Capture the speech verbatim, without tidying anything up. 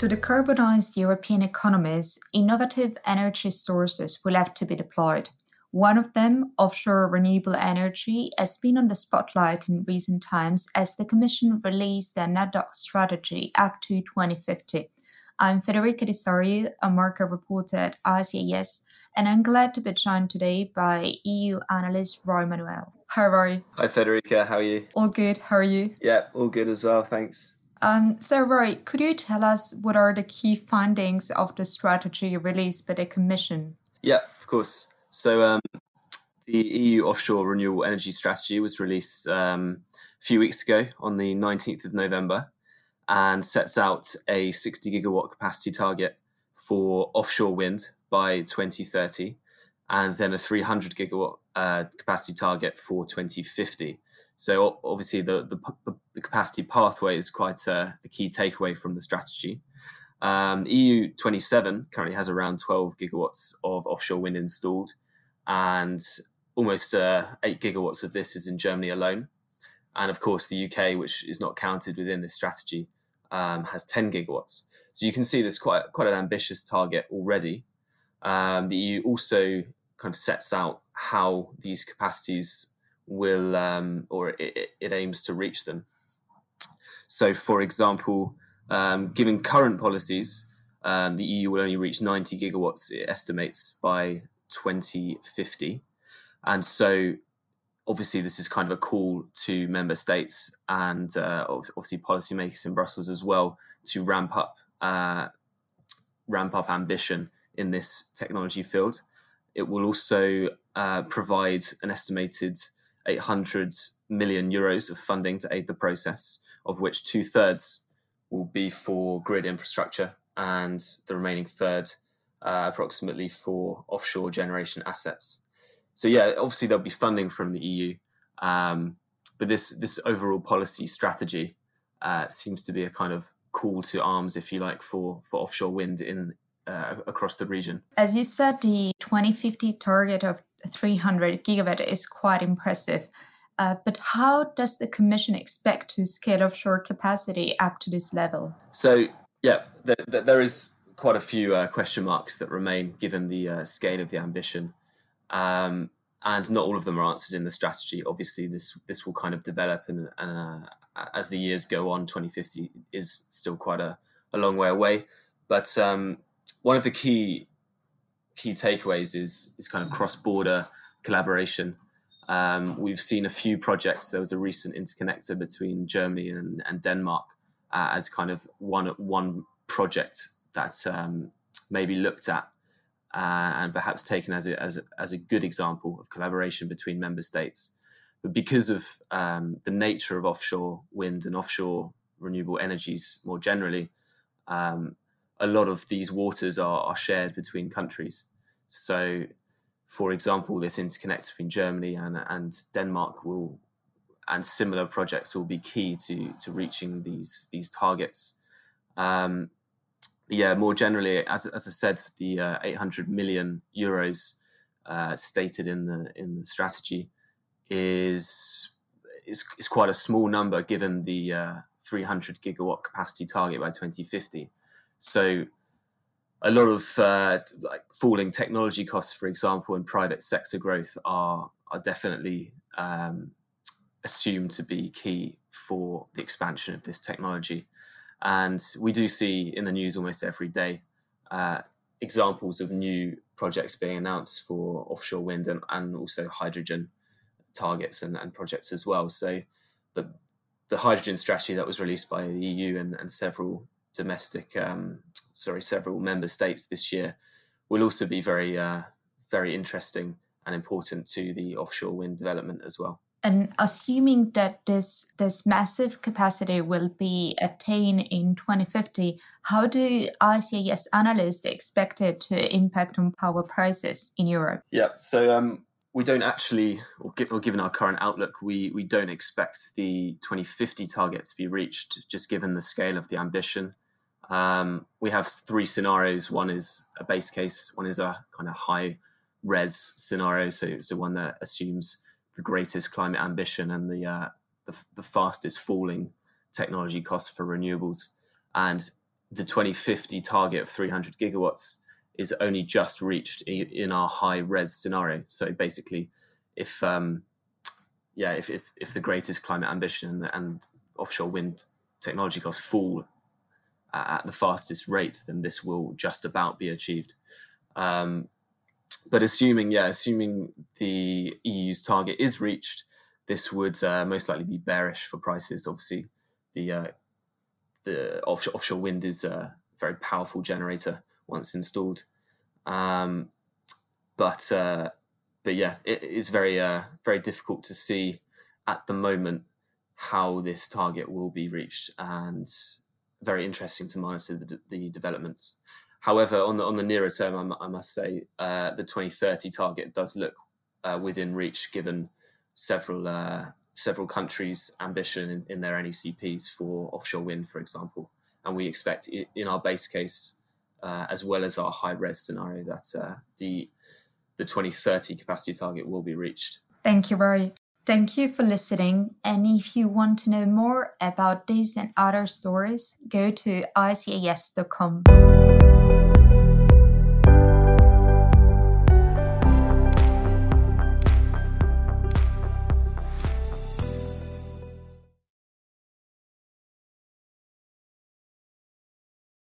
To decarbonize European economies, innovative energy sources will have to be deployed. One of them, offshore renewable energy, has been on the spotlight in recent times as the Commission released their Net Doc strategy up to twenty fifty. I'm Federica Di Sorio, a market reporter at I C A S, and I'm glad to be joined today by E U analyst Roy Manuel. Hi, Roy. Hi, Federica. How are you? All good. How are you? Yeah, all good as well. Thanks. Um, so, Roy, could you tell us what are the key findings of the strategy released by the Commission? Yeah, of course. So um, the E U offshore renewable energy strategy was released um, a few weeks ago on the nineteenth of November and sets out a sixty gigawatt capacity target for offshore wind by twenty thirty and then a three hundred gigawatt uh, capacity target for twenty fifty. So obviously the, the, the capacity pathway is quite a, a key takeaway from the strategy. Um, the E U twenty-seven currently has around twelve gigawatts of offshore wind installed, and almost uh, eight gigawatts of this is in Germany alone. And of course, the U K, which is not counted within this strategy, um, has ten gigawatts. So you can see there's quite quite an ambitious target already. Um, the E U also kind of sets out how these capacities will, um, or it, it aims to reach them. So, for example, um, given current policies, um, the E U will only reach ninety gigawatts, it estimates, by twenty fifty. And so, obviously, this is kind of a call to member states and uh, obviously policymakers in Brussels as well to ramp up, uh, ramp up ambition in this technology field. It will also uh, provide an estimated eight hundred million euros of funding to aid the process, of which two thirds will be for grid infrastructure and the remaining third uh, approximately for offshore generation assets. So yeah, obviously there'll be funding from the E U, um, but this this overall policy strategy uh, seems to be a kind of call to arms, if you like, for, for offshore wind in uh, across the region. As you said, the twenty fifty target of three hundred gigawatt is quite impressive. Uh, but how does the Commission expect to scale offshore capacity up to this level? So, yeah, there, there is quite a few uh, question marks that remain given the uh, scale of the ambition. Um, and not all of them are answered in the strategy. Obviously, this this will kind of develop, and, and uh, as the years go on, twenty fifty is still quite a, a long way away. But um, one of the key key takeaways is is kind of cross-border collaboration. Um, we've seen a few projects. There was a recent interconnector between Germany and, and Denmark uh, as kind of one one project that um, maybe looked at uh, and perhaps taken as a, as a as a good example of collaboration between member states. But because of um, the nature of offshore wind and offshore renewable energies more generally, um, a lot of these waters are, are shared between countries. So, for example, this interconnect between Germany and, and Denmark will, and similar projects will be key to to reaching these these targets. Um, yeah, more generally, as as I said, the uh, eight hundred million euros uh, stated in the in the strategy is is is quite a small number given the uh, three hundred gigawatt capacity target by twenty fifty. So a lot of uh, like falling technology costs, for example, and private sector growth are are definitely um, assumed to be key for the expansion of this technology. And we do see in the news almost every day uh, examples of new projects being announced for offshore wind and, and also hydrogen targets and, and projects as well. So the the hydrogen strategy that was released by the E U and, and several domestic, um, sorry, several member states this year will also be very, uh, very interesting and important to the offshore wind development as well. And assuming that this this massive capacity will be attained in twenty fifty, how do I C A S analysts expect it to impact on power prices in Europe? Yeah, so um, we don't actually, or, give, or given our current outlook, we we don't expect the twenty fifty target to be reached, just given the scale of the ambition. Um, we have three scenarios. One is a base case. One is a kind of high res scenario. So it's the one that assumes the greatest climate ambition and the, uh, the the fastest falling technology costs for renewables. And the twenty fifty target of three hundred gigawatts is only just reached in our high res scenario. So basically, if um, yeah, if, if if the greatest climate ambition and offshore wind technology costs fall at the fastest rate, then this will just about be achieved. Um, but assuming, yeah, assuming the E U's target is reached, this would uh, most likely be bearish for prices. Obviously, the uh, the offshore, offshore wind is a very powerful generator once installed. Um, but uh, but yeah, it is very uh, very difficult to see at the moment how this target will be reached, and very interesting to monitor the, the developments. However, on the on the nearer term, I, I must say uh, the twenty thirty target does look uh, within reach, given several uh, several countries' ambition in, in their N E C Ps for offshore wind, for example. And we expect in our base case, uh, as well as our high res scenario, that uh, the the twenty thirty capacity target will be reached. Thank you, Rory. Thank you for listening. And if you want to know more about these and other stories, go to I C A S dot com.